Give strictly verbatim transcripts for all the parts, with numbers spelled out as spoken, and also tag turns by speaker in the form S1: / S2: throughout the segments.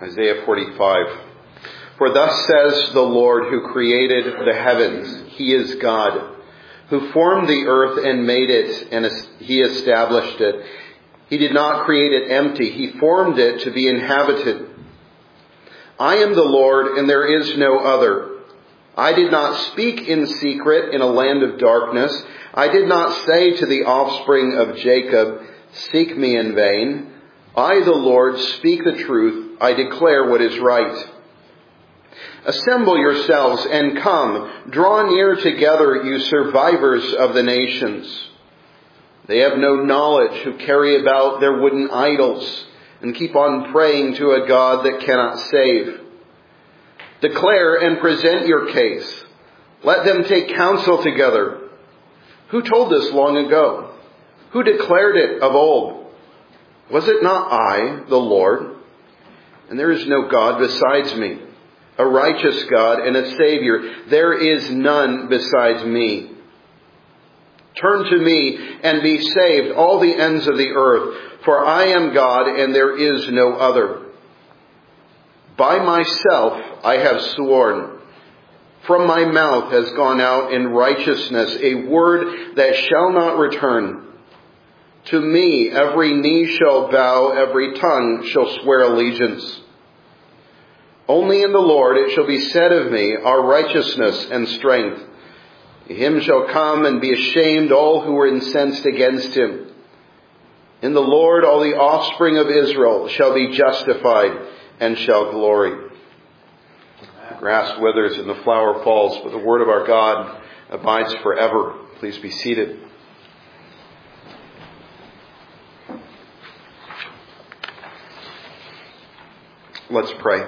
S1: Isaiah forty-five. For thus says the Lord who created the heavens, He is God, who formed the earth and made it, and He established it. He did not create it empty. He formed it to be inhabited. I am the Lord, and there is no other. I did not speak in secret in a land of darkness. I did not say to the offspring of Jacob, seek me in vain. I, the Lord, speak the truth. I declare what is right. Assemble yourselves and come. Draw near together, you survivors of the nations. They have no knowledge who carry about their wooden idols and keep on praying to a God that cannot save. Declare and present your case. Let them take counsel together. Who told this long ago? Who declared it of old? Was it not I, the Lord? And there is no God besides me, a righteous God and a Savior. There is none besides me. Turn to me and be saved, all the ends of the earth, for I am God and there is no other. By myself I have sworn. From my mouth has gone out in righteousness a word that shall not return. To me every knee shall bow, every tongue shall swear allegiance. Only in the Lord it shall be said of me, our righteousness and strength. Him shall come and be ashamed all who were incensed against him. In the Lord all the offspring of Israel shall be justified and shall glory. The grass withers and the flower falls, but the word of our God abides forever. Please be seated. Let's pray.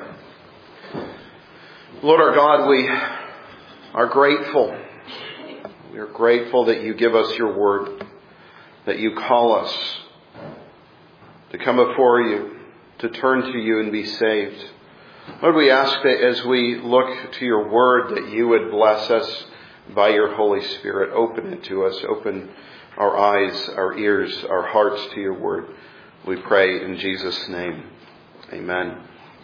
S1: Lord our God, we are grateful. We are grateful that you give us your word, that you call us to come before you, to turn to you and be saved. Lord, we ask that as we look to your word, that you would bless us by your Holy Spirit. Open it to us. Open our eyes, our ears, our hearts to your word. We pray in Jesus' name. Amen.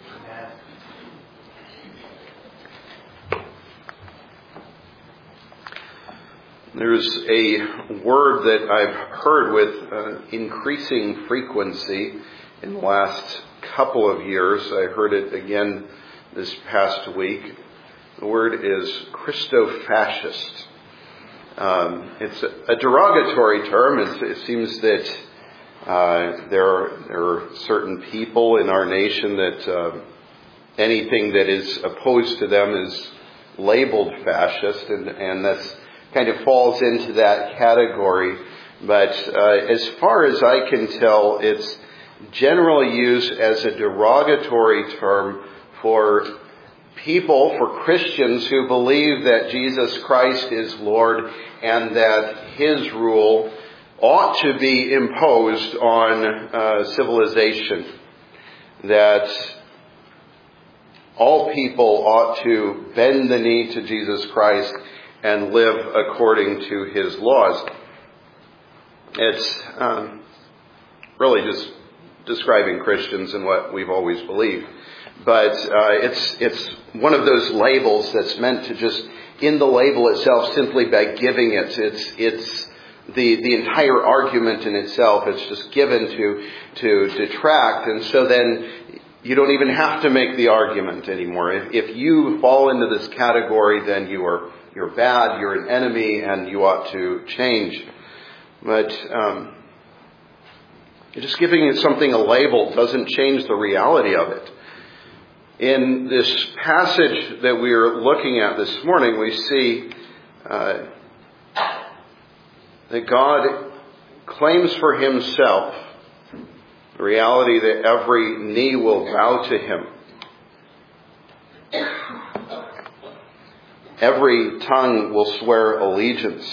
S1: There's a word that I've heard with uh, increasing frequency in the last couple of years. I heard it again this past week. The word is Christofascist. Um, it's a, a derogatory term. It's, it seems that uh, there, are, there are certain people in our nation that uh, anything that is opposed to them is labeled fascist, and, and that's kind of falls into that category. But uh, as far as I can tell, it's generally used as a derogatory term for people, for Christians who believe that Jesus Christ is Lord and that his rule ought to be imposed on uh, civilization. That all people ought to bend the knee to Jesus Christ and live according to his laws. It's um, really just describing Christians and what we've always believed. But uh, it's it's one of those labels that's meant to just, in the label itself, simply by giving it, it's it's the the entire argument in itself. It's just given to to detract, and so then you don't even have to make the argument anymore. If, if you fall into this category, then you are You're bad, you're an enemy, and you ought to change. But um, just giving it something a label doesn't change the reality of it. In this passage that we are looking at this morning, we see uh, that God claims for himself the reality that every knee will bow to him. Every tongue will swear allegiance.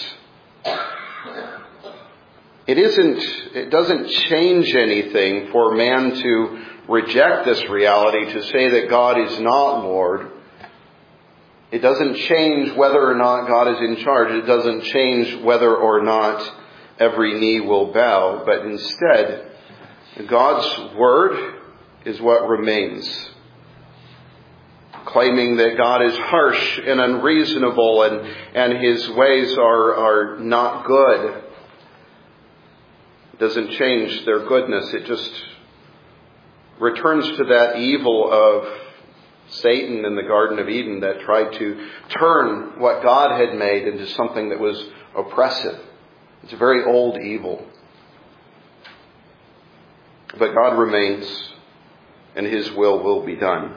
S1: It isn't, it doesn't change anything for man to reject this reality, to say that God is not Lord. It doesn't change whether or not God is in charge. It doesn't change whether or not every knee will bow. But instead, God's word is what remains. claiming that God is harsh and unreasonable and, and his ways are, are not good. It doesn't change their goodness. It just returns to that evil of Satan in the Garden of Eden that tried to turn what God had made into something that was oppressive. It's a very old evil. But God remains, and his will will be done.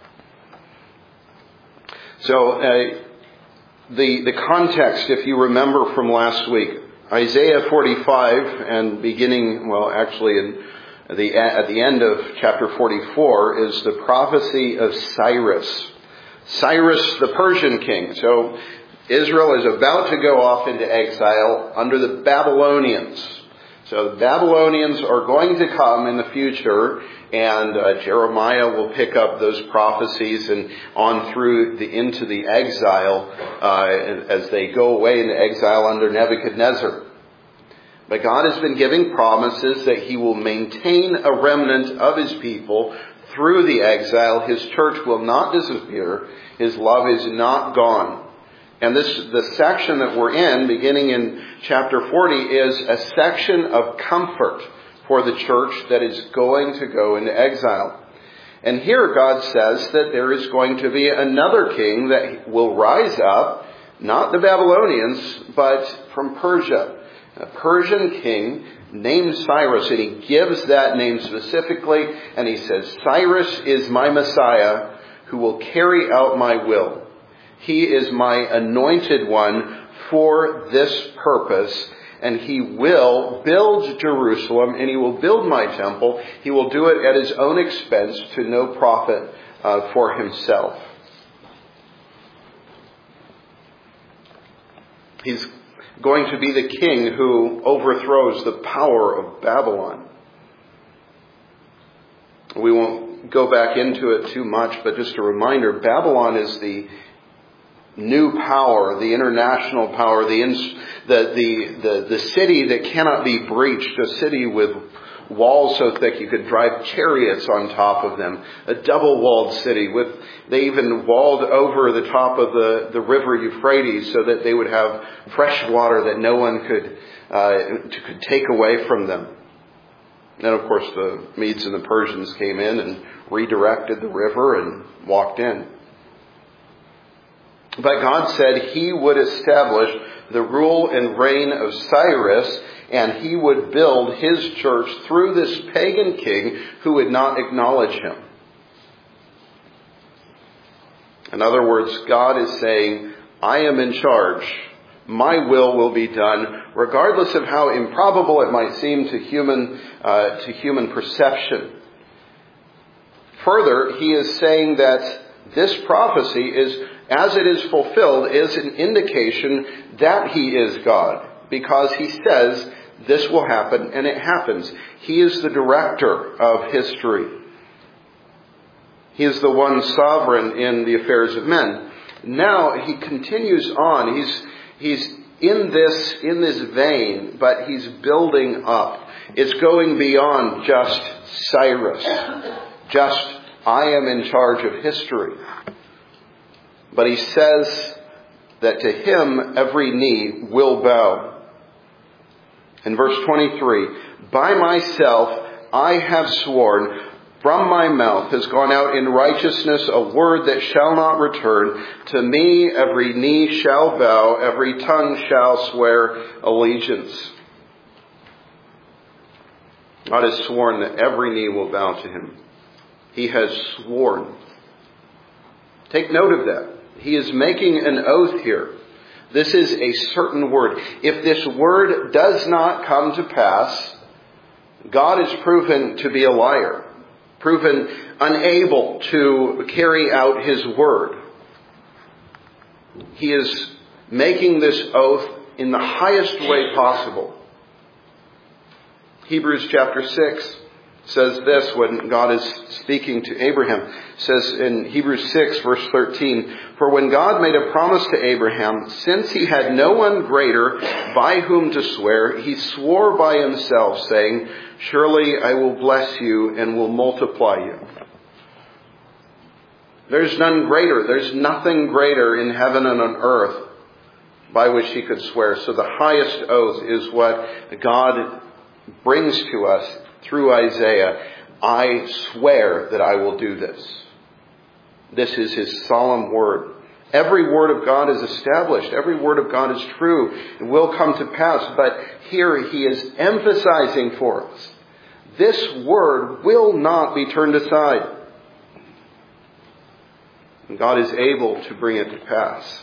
S1: So uh, the, the context, if you remember from last week, Isaiah forty-five, and beginning, well, actually in the, at the end of chapter forty-four, is the prophecy of Cyrus. Cyrus, the Persian king. So Israel is about to go off into exile under the Babylonians. So the Babylonians are going to come in the future, and uh, Jeremiah will pick up those prophecies and on through the into the exile uh, as they go away into exile under Nebuchadnezzar. But God has been giving promises that he will maintain a remnant of his people through the exile. His church will not disappear. His love is not gone. And this, the section that we're in, beginning in chapter forty, is a section of comfort for the church that is going to go into exile. And here God says that there is going to be another king that will rise up, not the Babylonians, but from Persia. A Persian king named Cyrus, and he gives that name specifically, and he says, Cyrus is my Messiah who will carry out my will. He is my anointed one for this purpose, and he will build Jerusalem, and he will build my temple. He will do it at his own expense to no profit uh, for himself. He's going to be the king who overthrows the power of Babylon. We won't go back into it too much, but just a reminder, Babylon is the new power, the international power, the, the, the, the, the city that cannot be breached, a city with walls so thick you could drive chariots on top of them, a double-walled city. With they even walled over the top of the, the river Euphrates so that they would have fresh water that no one could, uh, could take away from them. And of course the Medes and the Persians came in and redirected the river and walked in. But God said he would establish the rule and reign of Cyrus, and he would build his church through this pagan king who would not acknowledge him. In other words, God is saying, I am in charge. My will will be done, regardless of how improbable it might seem to human, uh, to human perception. Further, he is saying that this prophecy is, as it is fulfilled, is an indication that he is God, because he says this will happen, and it happens. He is the director of history. He is the one sovereign in the affairs of men. Now he continues on. He's he's in this in this vein, but he's building up. It's going beyond just Cyrus, just I am in charge of history. But he says that to him every knee will bow. In verse twenty-three, by myself I have sworn, from my mouth has gone out in righteousness a word that shall not return. To me every knee shall bow, every tongue shall swear allegiance. God has sworn that every knee will bow to him. He has sworn. Take note of that. He is making an oath here. This is a certain word. If this word does not come to pass, God is proven to be a liar, proven unable to carry out his word. He is making this oath in the highest way possible. Hebrews chapter six says this when God is speaking to Abraham. It says in Hebrews six verse thirteen, for when God made a promise to Abraham, since he had no one greater by whom to swear, he swore by himself, saying, surely I will bless you and will multiply you. There's none greater. There's nothing greater in heaven and on earth by which he could swear. So the highest oath is what God brings to us through Isaiah. I swear that I will do this. This is his solemn word. Every word of God is established. Every word of God is true. It will come to pass. But here he is emphasizing for us, this word will not be turned aside. And God is able to bring it to pass.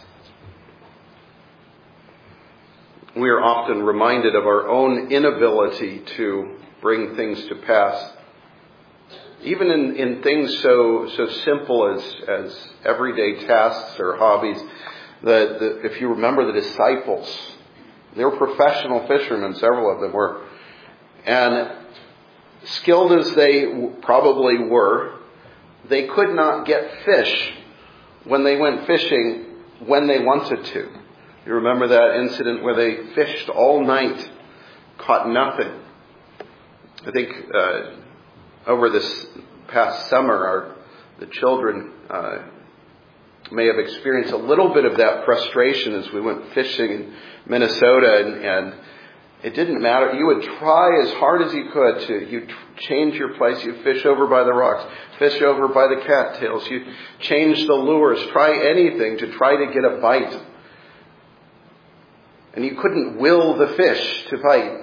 S1: We are often reminded of our own inability to bring things to pass. Even in, in things so so simple as, as everyday tasks or hobbies. The, the, if you remember the disciples, they were professional fishermen, several of them were. And skilled as they probably were, they could not get fish when they went fishing when they wanted to. You remember that incident where they fished all night, caught nothing. I think uh, over this past summer, our, the children uh, may have experienced a little bit of that frustration as we went fishing in Minnesota, and, and it didn't matter. You would try as hard as you could to, you'd change your place. You'd fish over by the rocks, fish over by the cattails. You'd change the lures, try anything to try to get a bite. And you couldn't will the fish to bite.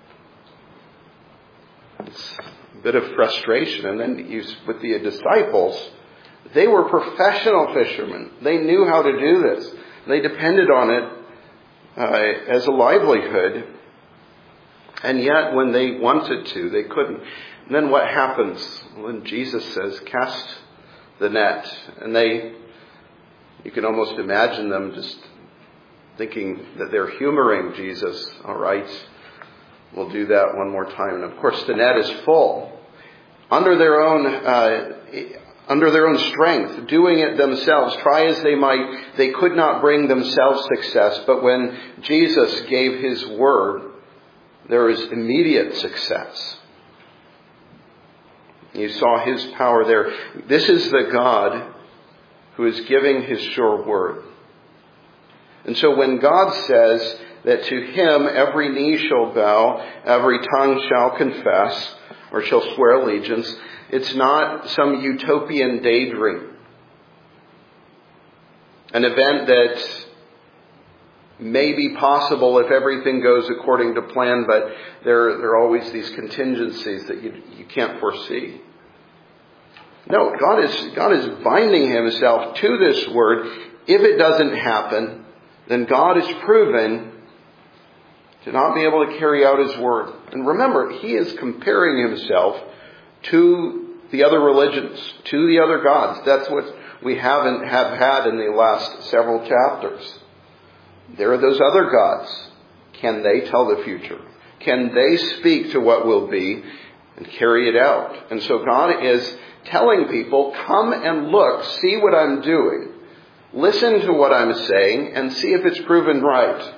S1: It's a bit of frustration. And then you, with the disciples, they were professional fishermen. They knew how to do this. They depended on it uh, as a livelihood. And yet, when they wanted to, they couldn't. And then what happens when Jesus says, cast the net? And they, you can almost imagine them just thinking that they're humoring Jesus. All right, we'll do that one more time. And of course, the net is full. Under their own, uh, under their own strength, doing it themselves, try as they might, they could not bring themselves success. But when Jesus gave his word, there is immediate success. You saw his power there. This is the God who is giving his sure word. And so when God says that to him every knee shall bow, every tongue shall confess, or shall swear allegiance, it's not some utopian daydream. An event that may be possible if everything goes according to plan, but there, there are always these contingencies that you, you can't foresee. No, God is, God is binding himself to this word. If it doesn't happen, then God is proven to not be able to carry out his word. And remember, he is comparing himself to the other religions, to the other gods. That's what we haven't have had in the last several chapters. There are those other gods. Can they tell the future? Can they speak to what will be and carry it out? And so God is telling people, come and look, see what I'm doing. Listen to what I'm saying and see if it's proven right.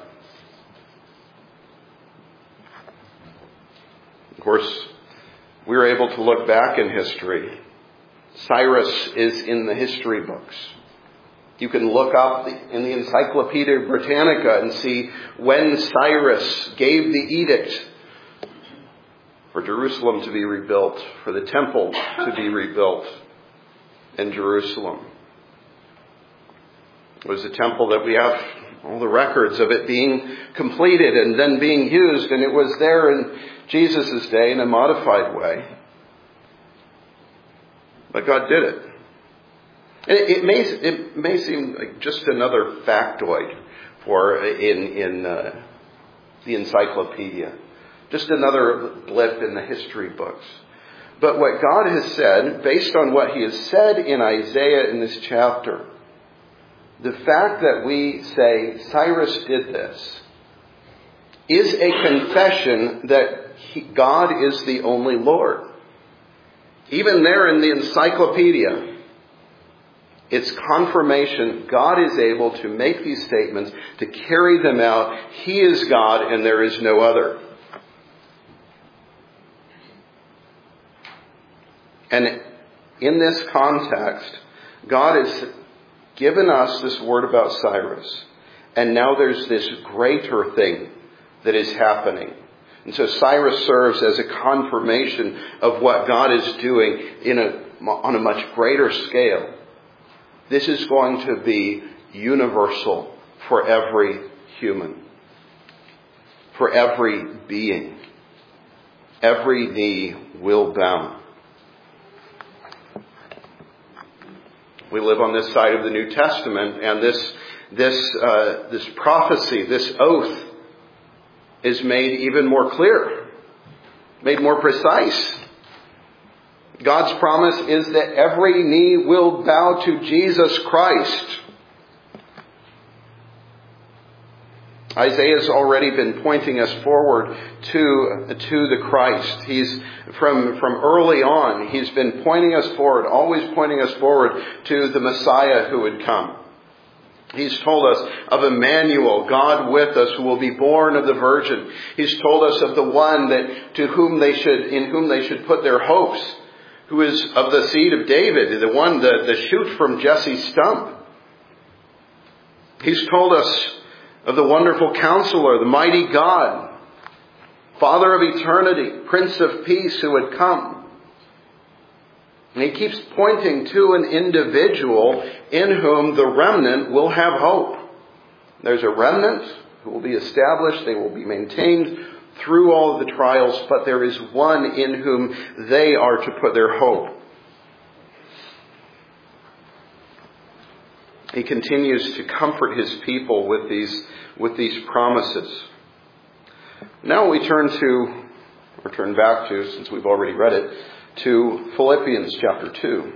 S1: Of course, we're able to look back in history. Cyrus is in the history books. You can look up in the Encyclopedia Britannica and see when Cyrus gave the edict for Jerusalem to be rebuilt, for the temple to be rebuilt in Jerusalem. It was a temple that we have all the records of it being completed and then being used, and it was there in Jesus' day in a modified way. But God did it. And it, it may it may seem like just another factoid for in in uh, the encyclopedia, just another blip in the history books. But what God has said, based on what he has said in Isaiah in this chapter, the fact that we say Cyrus did this is a confession that he, God is the only Lord. Even there in the encyclopedia, it's confirmation God is able to make these statements, to carry them out. He is God and there is no other. And in this context, God has given us this word about Cyrus. And now there's this greater thing that is happening. And so Cyrus serves as a confirmation of what God is doing in a, on a much greater scale. This is going to be universal for every human, for every being. Every knee will bow. We live on this side of the New Testament, and this this uh, this prophecy, this oath, is made even more clear, made more precise. God's promise is that every knee will bow to Jesus Christ. Isaiah's already been pointing us forward to, to the Christ. He's, from, from early on, he's been pointing us forward, always pointing us forward to the Messiah who would come. He's told us of Emmanuel, God with us, who will be born of the Virgin. He's told us of the one that, to whom they should, in whom they should put their hopes, who is of the seed of David, the one, the, the shoot from Jesse's stump. He's told us of the wonderful Counselor, the mighty God, Father of eternity, Prince of Peace who would come. And he keeps pointing to an individual in whom the remnant will have hope. There's a remnant who will be established, they will be maintained through all of the trials, but there is one in whom they are to put their hope. He continues to comfort his people with these, with these promises. Now we turn to, or turn back to, since we've already read it, to Philippians chapter two.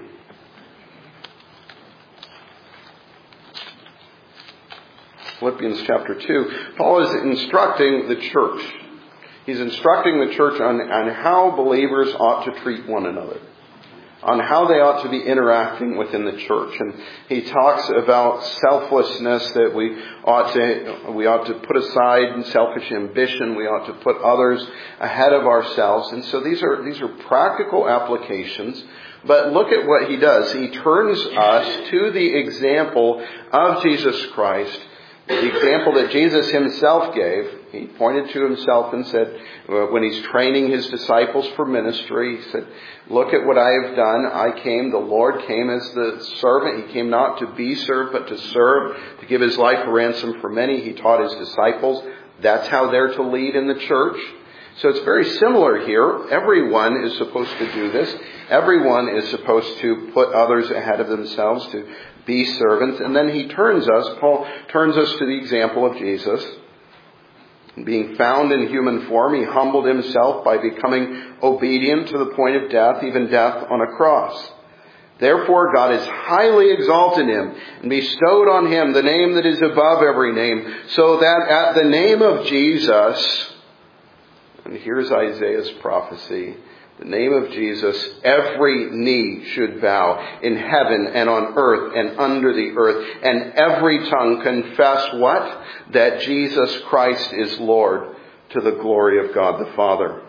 S1: Philippians chapter two. Paul is instructing the church. He's instructing the church on, on how believers ought to treat one another, on how they ought to be interacting within the church. And he talks about selflessness, that we ought to we ought to put aside selfish ambition. We ought to put others ahead of ourselves. And so these are these are practical applications. But look at what he does. He turns us to the example of Jesus Christ, the example that Jesus himself gave. He pointed to himself and said, when he's training his disciples for ministry, he said, look at what I have done. I came, the Lord came as the servant. He came not to be served, but to serve, to give his life a ransom for many. He taught his disciples. That's how they're to lead in the church. So it's very similar here. Everyone is supposed to do this. Everyone is supposed to put others ahead of themselves, to be servants. And then he turns us, Paul turns us to the example of Jesus. Being found in human form, he humbled himself by becoming obedient to the point of death, even death on a cross. Therefore, God has highly exalted him and bestowed on him the name that is above every name, so that at the name of Jesus, and here's Isaiah's prophecy, the name of Jesus, every knee should bow in heaven and on earth and under the earth, and every tongue confess what? That Jesus Christ is Lord, to the glory of God the Father.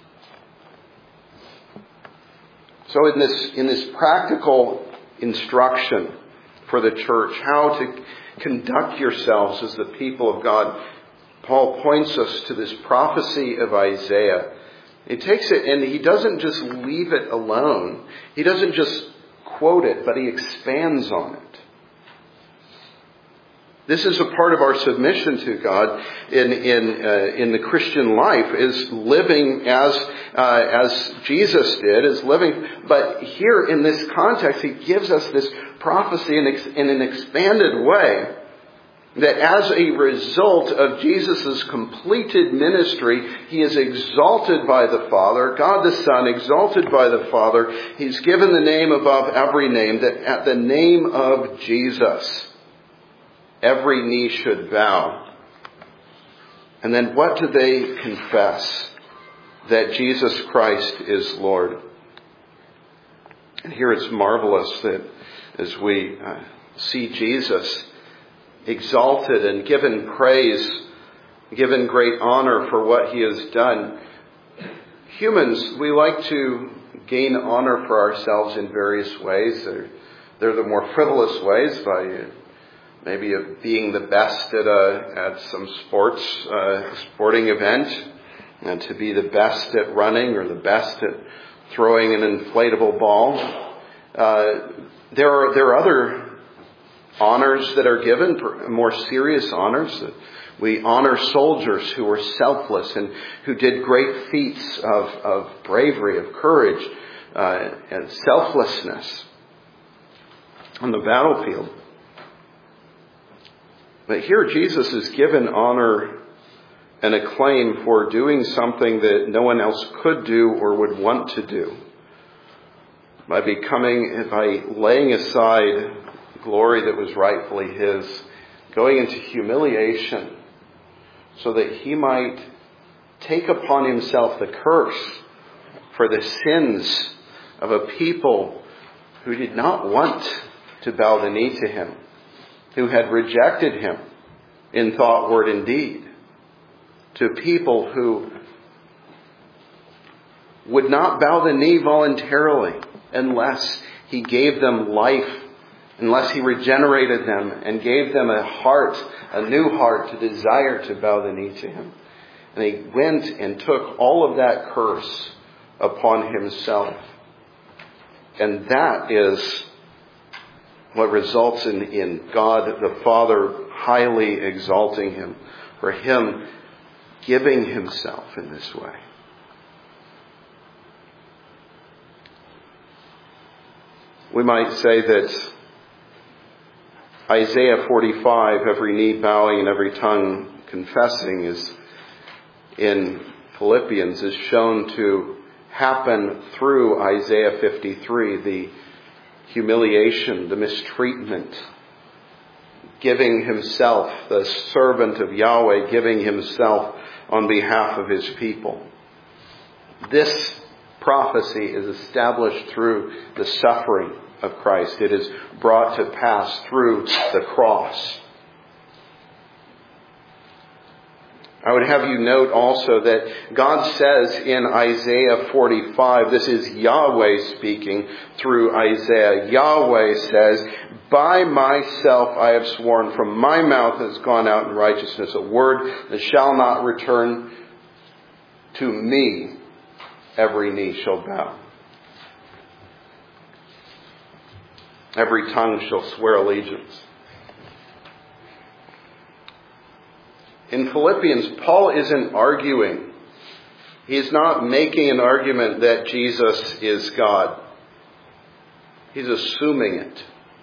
S1: So in this, in this practical instruction for the church, how to conduct yourselves as the people of God, Paul points us to this prophecy of Isaiah. He takes it and he doesn't just leave it alone. He doesn't just quote it, but he expands on it. This is a part of our submission to God in in uh, in the Christian life, is living as uh, as Jesus did, is living. But here in this context, he gives us this prophecy in, ex, in an expanded way, that as a result of Jesus' completed ministry, he is exalted by the Father, God the Son, exalted by the Father. He's given the name above every name, that at the name of Jesus, every knee should bow. And then what do they confess? That Jesus Christ is Lord. And here it's marvelous that as we uh, see Jesus exalted and given praise, given great honor for what he has done. Humans, we like to gain honor for ourselves in various ways. There, They're the more frivolous ways, by maybe being the best at a at some sports uh, sporting event, and to be the best at running or the best at throwing an inflatable ball. Uh, there are there are other honors that are given, more serious honors. We honor soldiers who were selfless and who did great feats of, of bravery, of courage, uh, and selflessness on the battlefield. But here Jesus is given honor and acclaim for doing something that no one else could do or would want to do. By becoming, by laying aside glory that was rightfully his, going into humiliation so that he might take upon himself the curse for the sins of a people who did not want to bow the knee to him, who had rejected him in thought, word, and deed, to people who would not bow the knee voluntarily unless he gave them life, unless he regenerated them and gave them a heart, a new heart to desire to bow the knee to him. And he went and took all of that curse upon himself. And that is what results in, in God the Father highly exalting him, for him giving himself in this way. We might say that Isaiah forty-five, every knee bowing and every tongue confessing, is in Philippians, is shown to happen through Isaiah fifty-three, the humiliation, the mistreatment, giving himself, the servant of Yahweh, giving himself on behalf of his people. This prophecy is established through the suffering of Christ. It is brought to pass through the cross. I would have you note also that God says in Isaiah forty-five, this is Yahweh speaking through Isaiah. Yahweh says, "By myself I have sworn, from my mouth has gone out in righteousness a word that shall not return to me. Every knee shall bow. Every tongue shall swear allegiance." In Philippians, Paul isn't arguing. He's not making an argument that Jesus is God. He's assuming it.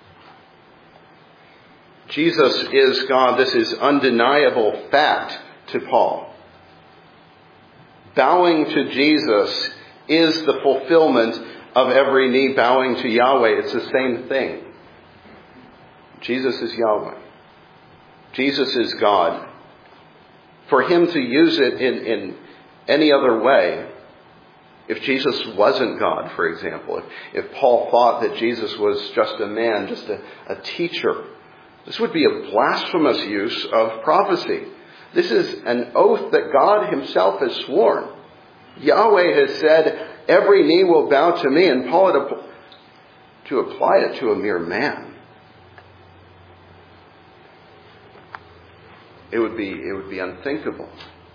S1: Jesus is God. This is undeniable fact to Paul. Bowing to Jesus is the fulfillment of every knee bowing to Yahweh. It's the same thing. Jesus is Yahweh. Jesus is God. For him to use it in, in any other way, if Jesus wasn't God, for example, if, if Paul thought that Jesus was just a man, just a, a teacher, this would be a blasphemous use of prophecy. This is an oath that God himself has sworn. Yahweh has said, every knee will bow to me, and Paul had to apply it to a mere man. It would be, it would be unthinkable.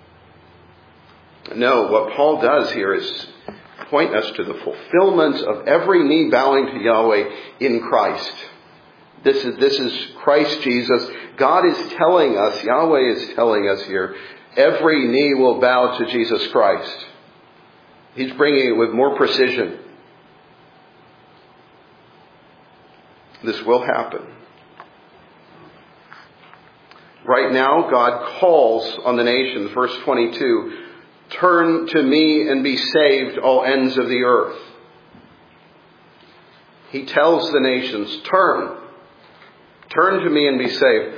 S1: No, what Paul does here is point us to the fulfillment of every knee bowing to Yahweh in Christ. This is, this is Christ Jesus. God is telling us, Yahweh is telling us here, every knee will bow to Jesus Christ. He's bringing it with more precision. This will happen. Right now, God calls on the nations, verse twenty-two, "Turn to me and be saved, all ends of the earth." He tells the nations, turn. Turn to me and be saved.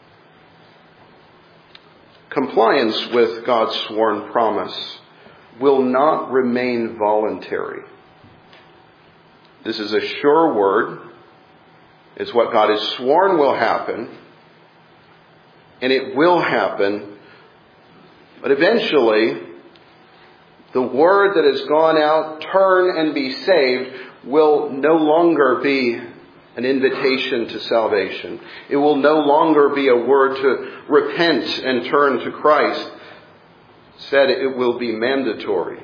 S1: Compliance with God's sworn promise will not remain voluntary. This is a sure word. It's what God has sworn will happen. And it will happen. But eventually, the word that has gone out, turn and be saved, will no longer be an invitation to salvation. It will no longer be a word to repent and turn to Christ. Instead, it will be mandatory.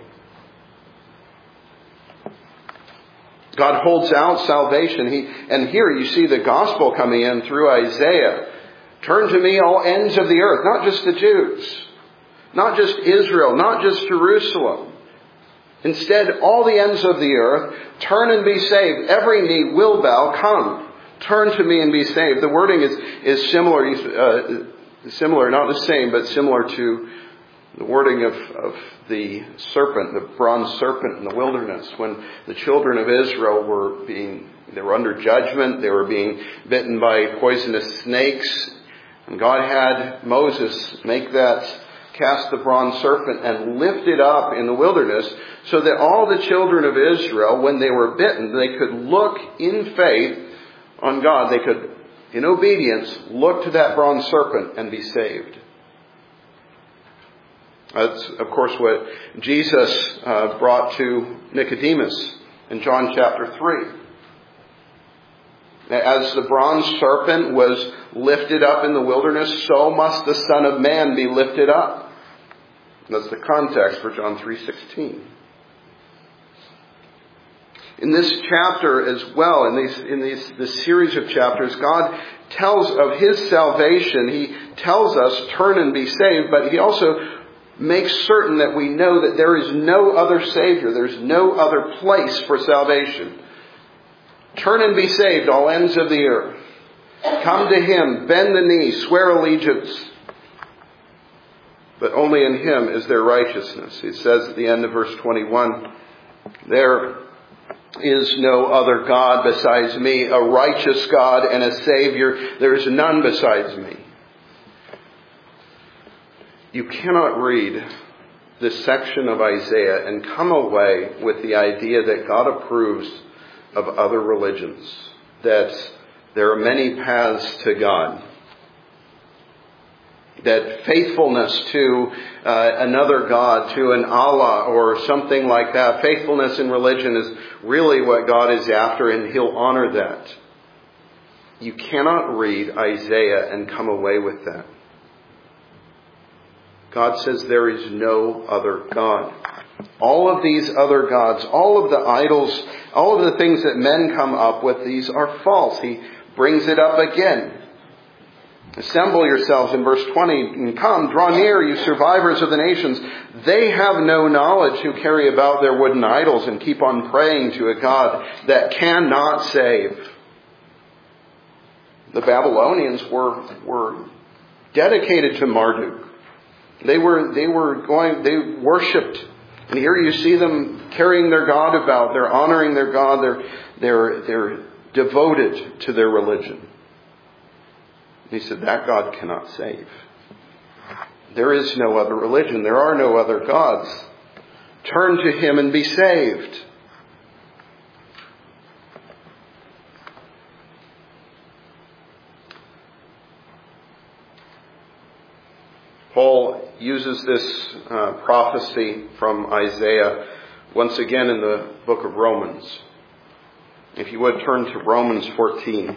S1: God holds out salvation. He, and here you see the gospel coming in through Isaiah. Turn to me, all ends of the earth, not just the Jews, not just Israel, not just Jerusalem. Instead, all the ends of the earth, turn and be saved. Every knee will bow. Come, turn to me and be saved. The wording is, is similar, uh, similar, not the same, but similar to the wording of, of the serpent, the bronze serpent in the wilderness, when the children of Israel were being, they were under judgment, they were being bitten by poisonous snakes, and God had Moses make that, cast the bronze serpent and lift it up in the wilderness so that all the children of Israel, when they were bitten, they could look in faith on God. They could, in obedience, look to that bronze serpent and be saved. That's, of course, what Jesus uh, brought to Nicodemus in John chapter three. As the bronze serpent was lifted up in the wilderness, so must the Son of Man be lifted up. That's the context for John three sixteen. In this chapter as well, in these in these this series of chapters, God tells of His salvation. He tells us, turn and be saved, but He also makes certain that we know that there is no other Savior. There's no other place for salvation. Turn and be saved, all ends of the earth. Come to Him, bend the knee, swear allegiance. But only in Him is there righteousness. He says at the end of verse twenty-one, there is no other God besides me, a righteous God and a Savior. There is none besides me. You cannot read this section of Isaiah and come away with the idea that God approves of other religions, that there are many paths to God, that faithfulness to uh, another God, to an Allah or something like that, faithfulness in religion is really what God is after, and He'll honor that. You cannot read Isaiah and come away with that. God says there is no other God. All of these other gods, all of the idols, all of the things that men come up with, these are false. He brings it up again. Assemble yourselves in verse twenty, and come, draw near, you survivors of the nations. They have no knowledge who carry about their wooden idols and keep on praying to a God that cannot save. The Babylonians were, were dedicated to Marduk. They were, they were going, they worshipped. And here you see them carrying their God about. They're honoring their God. They're, they're, they're devoted to their religion. He said, that God cannot save. There is no other religion. There are no other gods. Turn to Him and be saved. Paul uses this uh, prophecy from Isaiah once again in the book of Romans. If you would turn to Romans fourteen.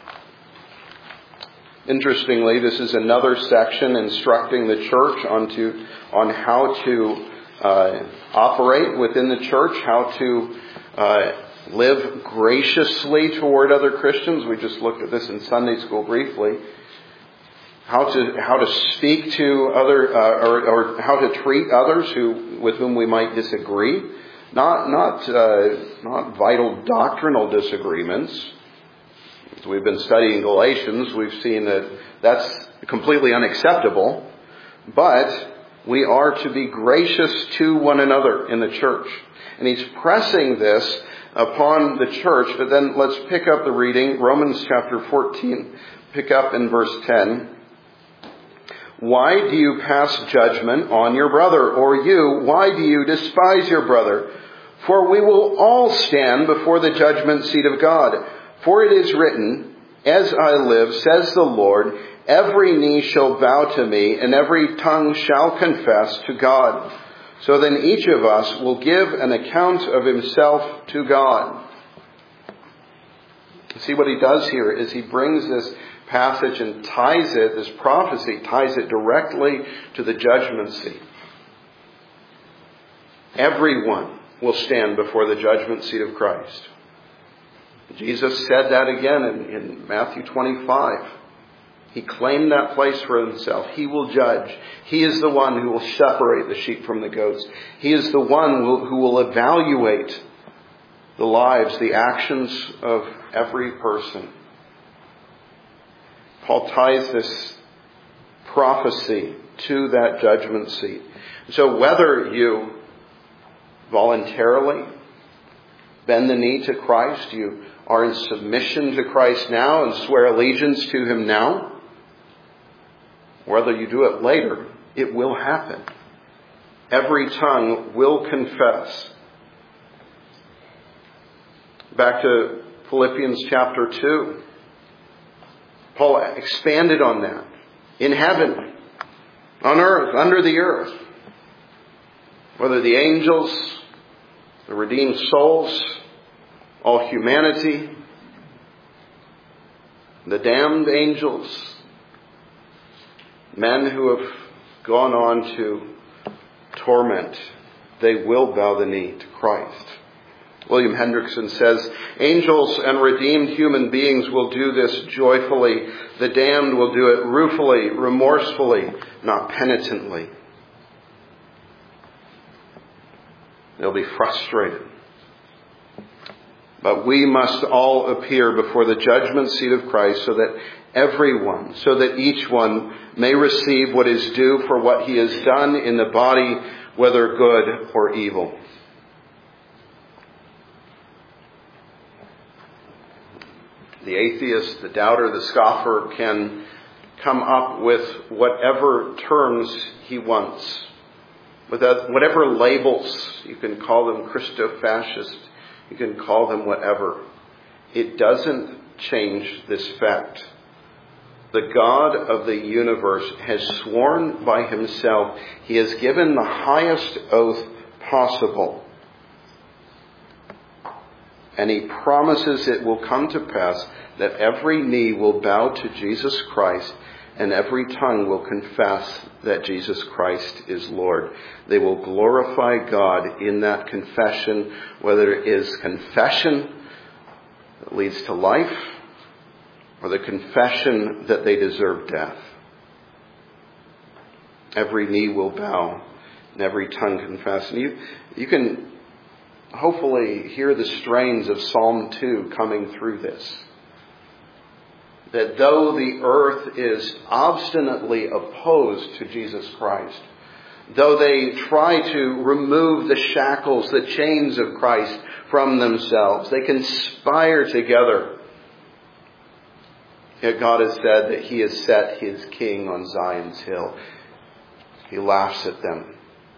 S1: Interestingly, this is another section instructing the church onto, on how to uh, operate within the church, how to uh, live graciously toward other Christians. We just looked at this in Sunday school briefly. How to how to speak to other uh, or, or how to treat others who with whom we might disagree, not not uh, not vital doctrinal disagreements. As we've been studying Galatians, we've seen that that's completely unacceptable. But we are to be gracious to one another in the church, and he's pressing this upon the church. But then let's pick up the reading, Romans chapter fourteen. Pick up in verse ten. Why do you pass judgment on your brother? Or you, why do you despise your brother? For we will all stand before the judgment seat of God. For it is written, as I live, says the Lord, every knee shall bow to me, and every tongue shall confess to God. So then each of us will give an account of himself to God. See, what he does here is he brings this passage and ties it, this prophecy, ties it directly to the judgment seat. Everyone will stand before the judgment seat of Christ. Jesus said that again in, in Matthew twenty-five. He claimed that place for himself. He will judge. He is the one who will separate the sheep from the goats. He is the one who, who will evaluate the lives, the actions of every person. Paul ties this prophecy to that judgment seat. So whether you voluntarily bend the knee to Christ, you are in submission to Christ now and swear allegiance to him now, whether you do it later, it will happen. Every tongue will confess. Back to Philippians chapter two. Paul expanded on that. In heaven, on earth, under the earth, whether the angels, the redeemed souls, all humanity, the damned angels, men who have gone on to torment, they will bow the knee to Christ. William Hendrickson says, angels and redeemed human beings will do this joyfully. The damned will do it ruefully, remorsefully, not penitently. They'll be frustrated. But we must all appear before the judgment seat of Christ so that everyone, so that each one may receive what is due for what he has done in the body, whether good or evil. The atheist, the doubter, the scoffer can come up with whatever terms he wants, without whatever labels. You can call them Christo-fascist. You can call them whatever. It doesn't change this fact. The God of the universe has sworn by himself. He has given the highest oath possible. And he promises it will come to pass that every knee will bow to Jesus Christ and every tongue will confess that Jesus Christ is Lord. They will glorify God in that confession, whether it is confession that leads to life or the confession that they deserve death. Every knee will bow and every tongue confess. And you, you can hopefully hear the strains of Psalm two coming through this. That though the earth is obstinately opposed to Jesus Christ, though they try to remove the shackles, the chains of Christ from themselves, they conspire together. Yet God has said that he has set his king on Zion's hill. He laughs at them.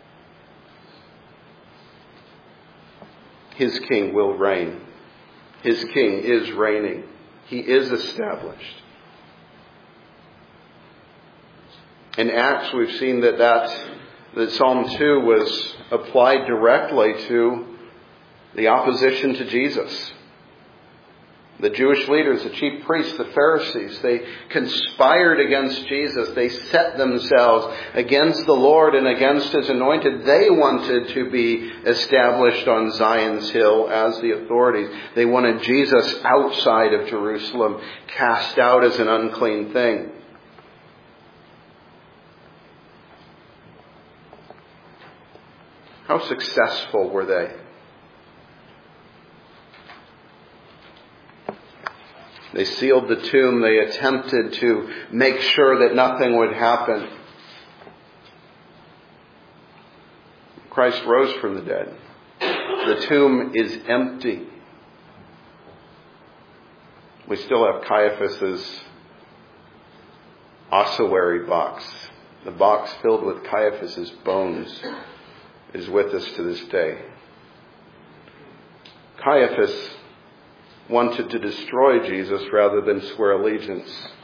S1: His king will reign. His king is reigning. He is established. In Acts, we've seen that, that, that Psalm two was applied directly to the opposition to Jesus. The Jewish leaders, the chief priests, the Pharisees, they conspired against Jesus. They set themselves against the Lord and against his anointed. They wanted to be established on Zion's hill as the authorities. They wanted Jesus outside of Jerusalem, cast out as an unclean thing. How successful were they? They sealed the tomb. They attempted to make sure that nothing would happen. Christ rose from the dead. The tomb is empty. We still have Caiaphas's ossuary box. The box filled with Caiaphas's bones is with us to this day. Caiaphas wanted to destroy Jesus rather than swear allegiance.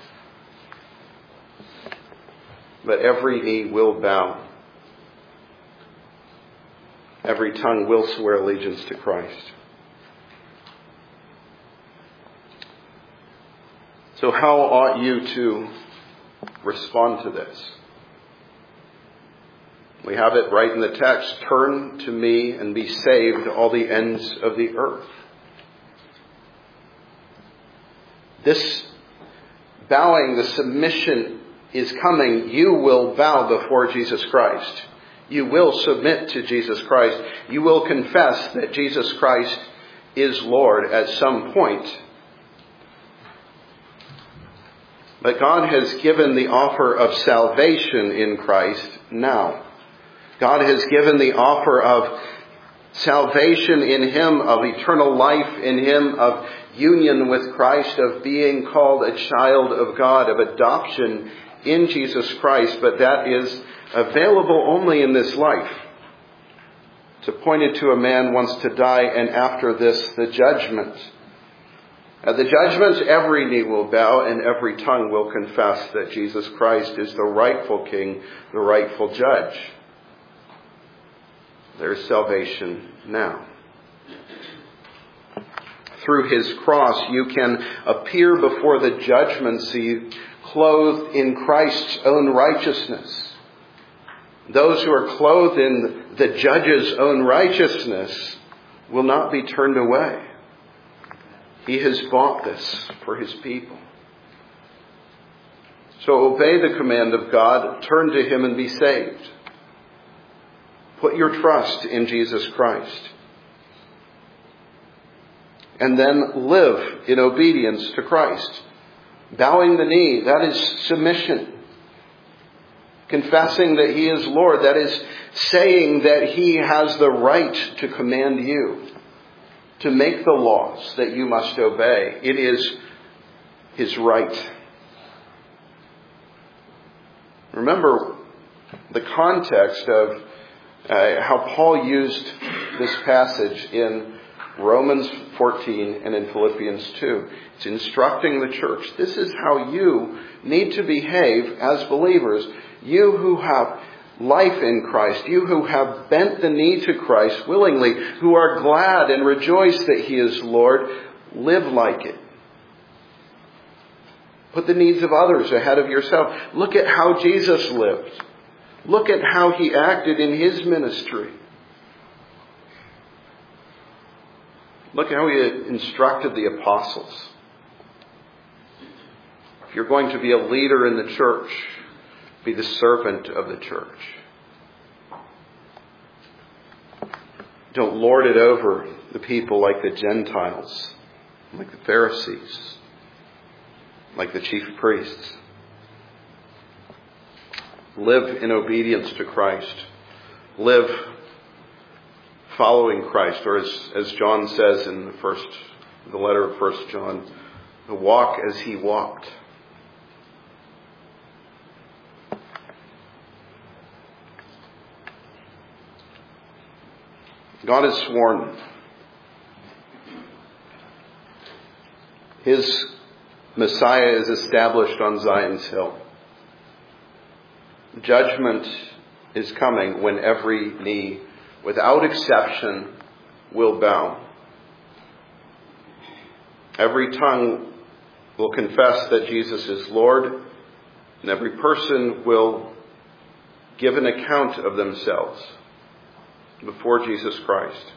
S1: But every knee will bow. Every tongue will swear allegiance to Christ. So how ought you to respond to this? We have it right in the text. Turn to me and be saved, all the ends of the earth. This bowing, the submission is coming. You will bow before Jesus Christ. You will submit to Jesus Christ. You will confess that Jesus Christ is Lord at some point. But God has given the offer of salvation in Christ now. God has given the offer of salvation in Him, of eternal life in Him, of union with Christ, of being called a child of God, of adoption in Jesus Christ. But that is available only in this life. It's appointed to a man once to die, and after this, the judgment. At the judgment, every knee will bow and every tongue will confess that Jesus Christ is the rightful King, the rightful Judge. There's salvation now. Through His cross, you can appear before the judgment seat clothed in Christ's own righteousness. Those who are clothed in the Judge's own righteousness will not be turned away. He has bought this for His people. So obey the command of God. Turn to Him and be saved. Put your trust in Jesus Christ. And then live in obedience to Christ. Bowing the knee, that is submission. Confessing that He is Lord, that is saying that He has the right to command you, to make the laws that you must obey. It is His right. Remember the context of uh, how Paul used this passage in Romans fourteen and in Philippians two. It's instructing the church. This is how you need to behave as believers. You who have life in Christ, you who have bent the knee to Christ willingly, who are glad and rejoice that He is Lord, live like it. Put the needs of others ahead of yourself. Look at how Jesus lived. Look at how He acted in His ministry. Look at how He instructed the apostles. If you're going to be a leader in the church, be the servant of the church. Don't lord it over the people like the Gentiles, like the Pharisees, like the chief priests. Live in obedience to Christ. Live following Christ, or as, as John says in the first, the letter of First John, walk as He walked. God has sworn His Messiah is established on Zion's hill. Judgment is coming when every knee, without exception, will bow. Every tongue will confess that Jesus is Lord, and every person will give an account of themselves before Jesus Christ.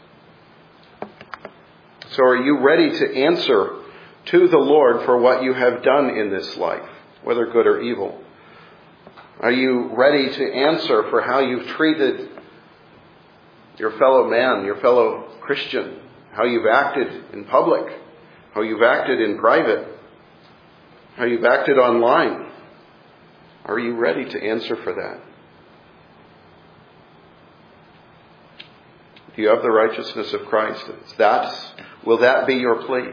S1: So are you ready to answer to the Lord for what you have done in this life, whether good or evil? Are you ready to answer for how you've treated your fellow man, your fellow Christian, how you've acted in public, how you've acted in private, how you've acted online? Are you ready to answer for that? Do you have the righteousness of Christ? Is that, will that be your plea?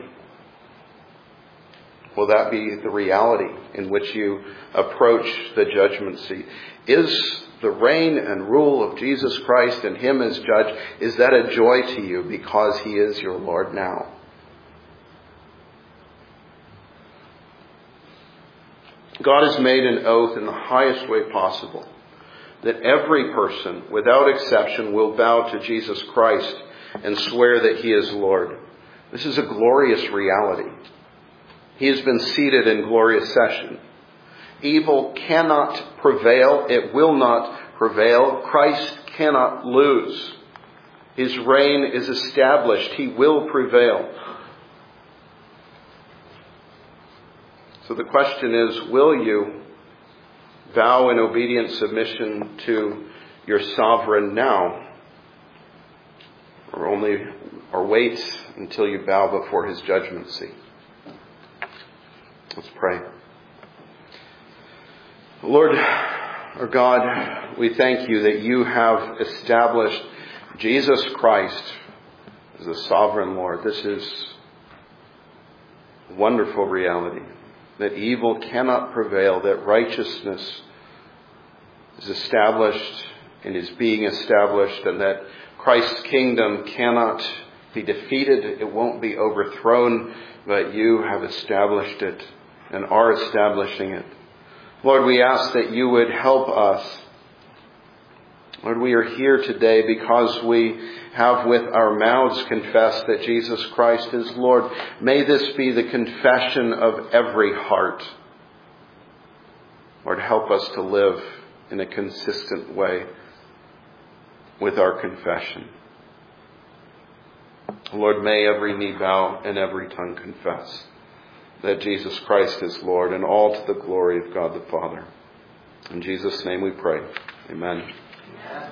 S1: Will that be the reality in which you approach the judgment seat? Is the reign and rule of Jesus Christ and Him as judge, is that a joy to you because He is your Lord now? God has made an oath in the highest way possible that every person, without exception, will bow to Jesus Christ and swear that He is Lord. This is a glorious reality. He has been seated in glorious session. Evil cannot prevail. It will not prevail. Christ cannot lose. His reign is established. He will prevail. So the question is, will you vow in obedient submission to your sovereign now? Or only, or wait until you bow before his judgment seat? Let's pray. Lord, our God, we thank you that you have established Jesus Christ as the sovereign Lord. This is a wonderful reality, that evil cannot prevail, that righteousness is established and is being established, and that Christ's kingdom cannot be defeated. It won't be overthrown, but you have established it and are establishing it. Lord, we ask that you would help us. Lord, we are here today because we have with our mouths confessed that Jesus Christ is Lord. May this be the confession of every heart. Lord, help us to live in a consistent way with our confession. Lord, may every knee bow and every tongue confess that Jesus Christ is Lord, and all to the glory of God the Father. In Jesus' name we pray. Amen.